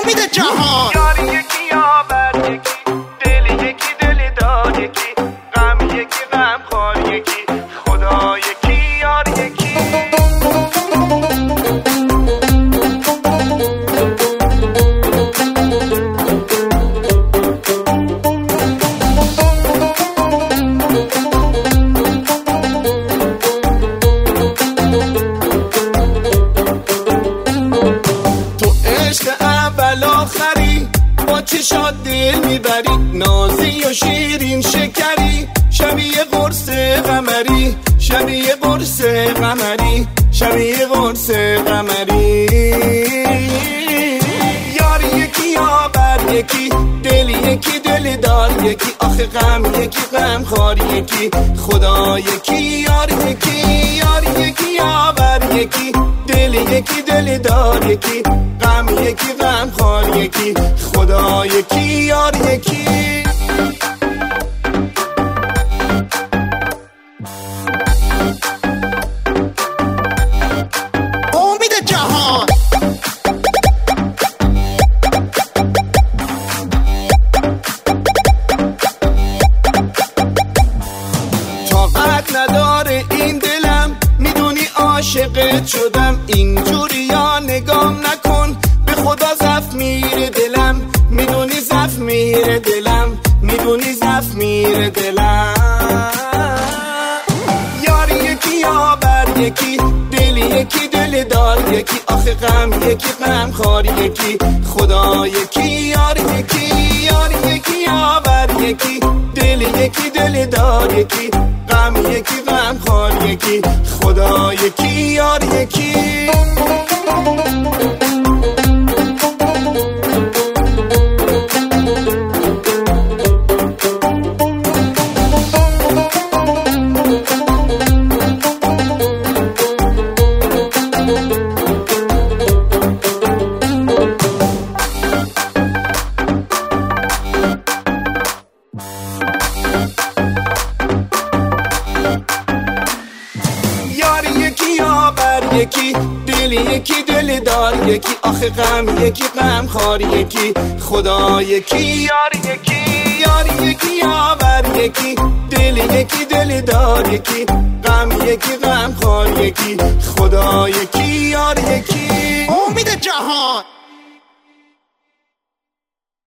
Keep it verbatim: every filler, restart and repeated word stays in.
امید جهان. یاری یکی یاور یکی، دل یکی دل دار یکی، غم یکی غم خار یکی، خدا یکی یار یکی. با چشات دل میبری، نازی و شیرین شکری، شبیه قرص قمری، شبیه قرص قمری، شبیه قرص قمری. یاری یکی یاور یکی، دل یکی دل دار یکی، آخه غم یکی غم خار یکی، خدا یکی یار یکی. یاری یکی یاور یکی، دل یکی دل دار یکی، غم یکی غم خار یکی، خدا یکی یار یکی. امید جهان. طاقت نداره این دلم، میدونی عاشقت شدم، اینجوری یا نگام نکن، به خدا زف میره دلم، میدونی زف میره دلم، میدونی زف میره دلم. یاری یکی یاور یکی، دل یکی دل دار یکی، آخه غم یکی غم خار یکی، خدا یکی یار یکی. یاری یکی یاور یکی، دل یکی دل دار یکی، غم یکی غم خار یکی، خدا یکی یار یکی. یکی دل یکی دل دار یکی، آخه غم یکی غم خار یکی، خدا یکی یار یکی. یاری یکی یاور یکی، دل یکی دل دار یکی، غم یکی غم خار یکی، خدا یکی یار یکی. امید جهان.